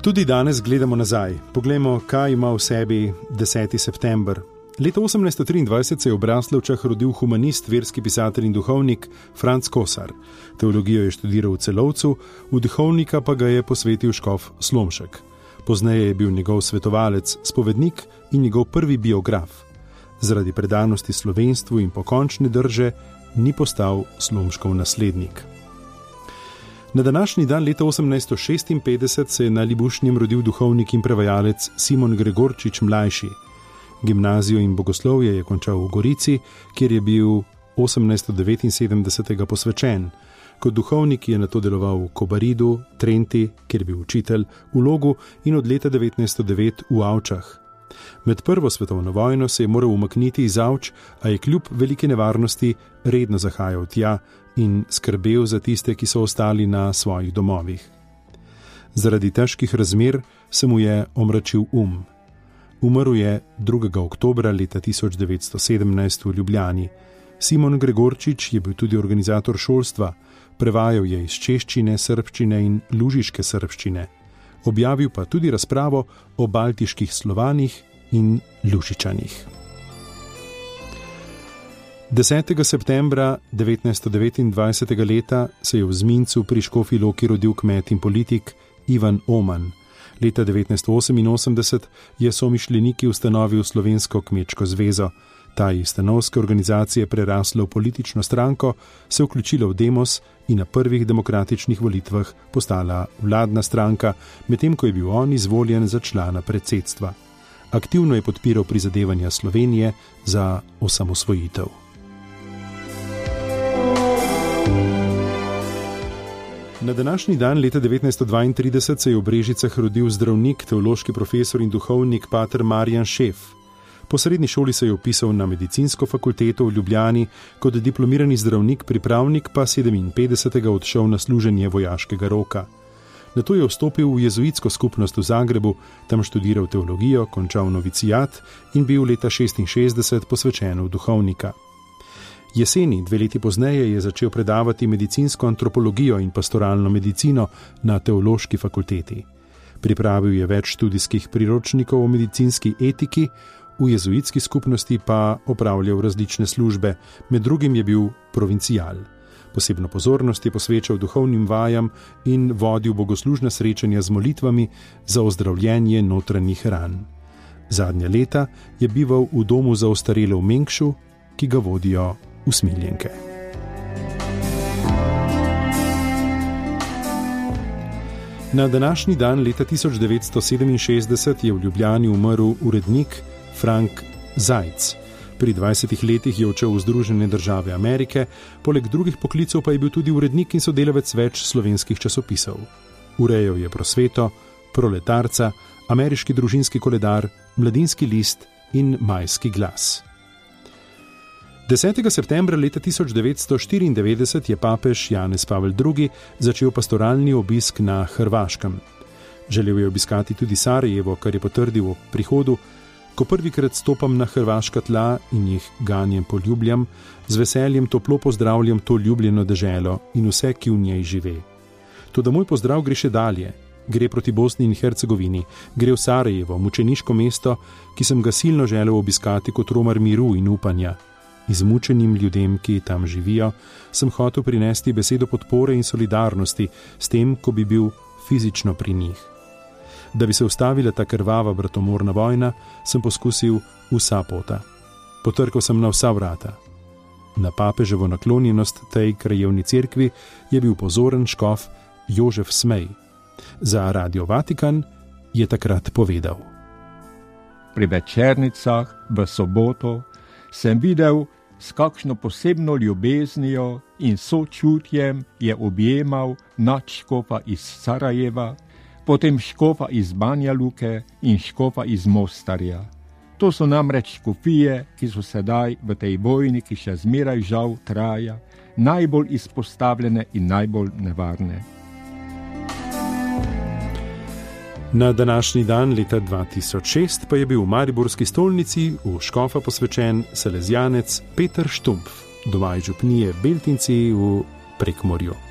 Tudi danes gledamo nazaj. Poglejmo, kaj ima v sebi 10. september. Leta 1823 se je v Braslovčah rodil humanist, verski pisatelj in duhovnik Franc Kosar. Teologijo je študiral v Celovcu, v duhovnika pa ga je posvetil škof Slomšek. Pozneje je bil njegov svetovalec, spovednik in njegov prvi biograf. Zaradi predanosti slovenstvu in pokončne drže ni postal Slomškov naslednik. Na današnji dan leta 1856 se je na Libušnjem rodil duhovnik in prevajalec Simon Gregorčič mlajši. Gimnazijo in bogoslovje je končal v Gorici, kjer je bil 1879 posvečen. Kot duhovnik je nato deloval v Kobaridu, Trenti, kjer je bil učitelj, v Logu in od leta 1909 v Avčah. Med prvo svetovno vojno se je moral umakniti iz Avč, a je kljub velike nevarnosti redno zahajal tja in skrbel za tiste, ki so ostali na svojih domovih. Zaradi težkih razmer se mu je omračil Umrl je 2. oktobra leta 1917 v Ljubljani. Simon Gregorčič je bil tudi organizator šolstva, prevajal je iz češčine, srbščine in lužiške srbščine. Objavil pa tudi razpravo o baltiških Slovanih in Lužičanih. 10. septembra 1929. leta se je v Zmincu pri Škofji Loki rodil kmet in politik Ivan Oman. Leta 1988 je somišljeniki ustanovil Slovensko kmečko zvezo. Ta je iz stanovske organizacije prerasla v politično stranko, se vključila v Demos in na prvih demokratičnih volitvah postala vladna stranka, medtem ko je bil on izvoljen za člana predsedstva. Aktivno je podpiral prizadevanja Slovenije za osamosvojitev. Na današnji dan leta 1932 se je v Brežicah rodil zdravnik, teološki profesor in duhovnik pater Marjan Šef. Po srednji šoli se je vpisal na medicinsko fakulteto v Ljubljani, kot diplomirani zdravnik, pripravnik pa 57. odšel na služenje vojaškega roka. Nato je vstopil v jezuitsko skupnost v Zagrebu, tam študiral teologijo, končal novicijat in bil leta 1966 posvečen v duhovnika. Jeseni, 2 leti pozneje, je začel predavati medicinsko antropologijo in pastoralno medicino na teološki fakulteti. Pripravil je več študijskih priročnikov o medicinski etiki, v jezuitski skupnosti pa opravljal različne službe, med drugim je bil provincijal. Posebno pozornost je posvečal duhovnim vajam in vodil bogoslužna srečanja z molitvami za ozdravljenje notranjih ran. Zadnja leta je bival v domu za ostarele v Mengšu, ki ga vodijo usmiljenke. Na današnji dan leta 1967 je v Ljubljani umrl urednik Frank Zajc. Pri 20 letih je odšel v Združene države Amerike, poleg drugih poklicev pa je bil tudi urednik in sodelavec več slovenskih časopisov. Urejal je Prosveto, Proletarca, Ameriški družinski koledar, Mladinski list in Majski glas. 10. septembra leta 1994 je papež Janez Pavel II. Začel pastoralni obisk na Hrvaškem. Želel je obiskati tudi Sarajevo, kar je potrdil ob prihodu: ko prvikrat stopam na hrvaška tla in jih ganjem poljubljam, z veseljem toplo pozdravljam to ljubljeno deželo in vse, ki v njej žive. Toda moj pozdrav gre še dalje. Gre proti Bosni in Hercegovini, gre v Sarajevo, mučeniško mesto, ki sem ga silno želel obiskati kot romar miru in upanja. Izmučenim ljudem, ki tam živijo, sem hotel prinesti besedo podpore in solidarnosti s tem, ko bi bil fizično pri njih. Da bi se ustavila ta krvava bratomorna vojna, sem poskusil vsa pota. Potrkal sem na vsa vrata. Na papeževo naklonjenost tej krajevni cerkvi je bil pozoren škof Jožef Smej. Za Radio Vatikan je takrat povedal: Pri večernicah v soboto sem videl, s kakšno posebno ljubeznijo in sočutjem je objemal nadškofa iz Sarajeva, potem škofa iz Banja Luke in škofa iz Mostarja. To so namreč škofije, ki so sedaj v tej vojni, ki še zmeraj žal traja, najbolj izpostavljene in najbolj nevarne. Na današnji dan leta 2006 pa je bil v mariborski stolnici v škofa posvečen salezjanec Peter Štumpf, doma iz župnije Beltinci v Prekmurju.